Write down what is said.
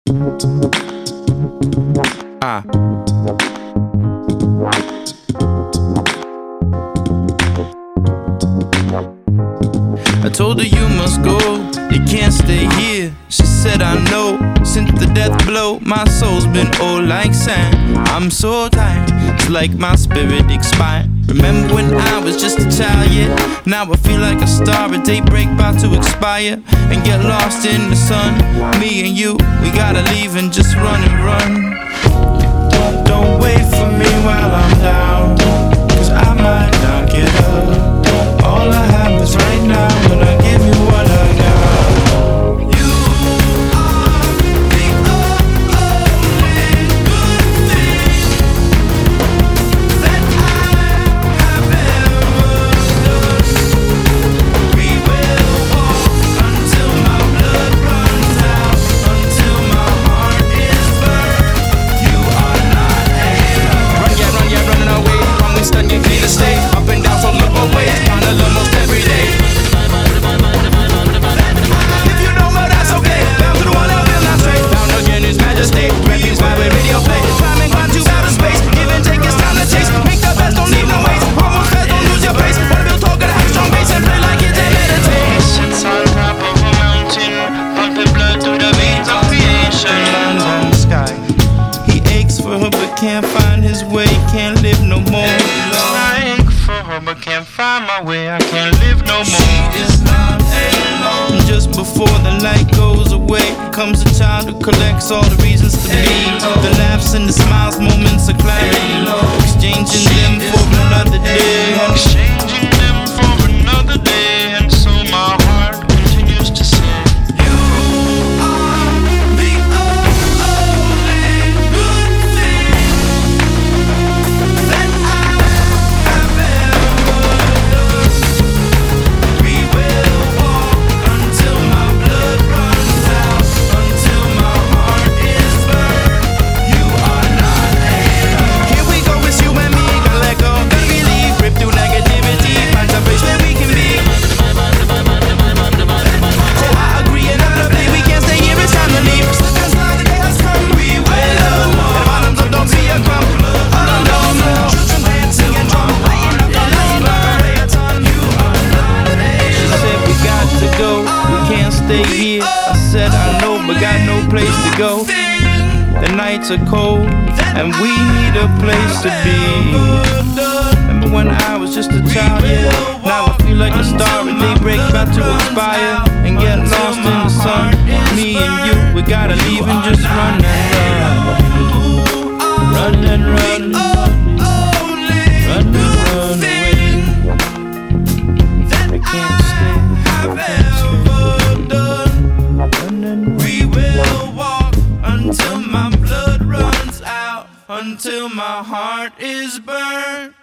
I told her you must go, you can't stay here. She said I know, since the death blow, my soul's been old like sand. I'm so tired, it's like my spirit expired. Remember when I was just a child, yeah? Now I feel like a star at daybreak about to expire and get lost in the sun. Me and you, we gotta leave and just run and run. Don't wait for me while I'm down, cause I might not get up. All I have is right now, and I give you what I got. You are the only good thing that I have ever done. We will walk until my blood runs out, until my heart is burned. You are not able. Run, yeah, running away. When we stun, you can't stay. Up and down, so look away. Almost every day. If you know, but that's okay. Down to the one I will not stray. Down again, His Majesty. Rapping's why we radio play. Climbing on to outer space. Give and take, it's time to chase. Make the best, don't leave no waste. Almost fast, don't lose your pace. Wanna build tall, gotta have strong base and play like it's a meditation. Sits on top of a mountain, pumping blood through the veins of creation. Lands on the sky. He aches for her, but can't find his way. Can't live no more. But can't find my way, I can't live no more. She is not alone. Just before the light goes away, comes a child who collects all the reasons to be. The laughs and the smiles, moments of clarity, exchanging them for another day. Exchanging them for another day, and so my heart continues to say, You are the only good thing that I have ever done. We will walk until my blood runs out, until my heart is burned. You are not able. Here we go, it's you and me. Gotta let go, gotta believe. Rip through negativity, find some place where we can be. Oh, I agree, another day we can't stay here, it's time to leave. As long as the day has come, we will walk. And bottoms up, don't be a crumb. No more children dancing and drum, playing up the lumber. You are not able. She said we got to go, we can't stay here. I said I know, but got no place to go. The nights are cold, and we need a place to be. Remember when I was just a child, yeah? Now I feel like a star at daybreak about to expire and get lost in the sun. Me and you, we gotta leave and just run and run. Run and run. Run and run away. I can't stay. Run and run. We will walk until my blood runs out, until my heart is burned.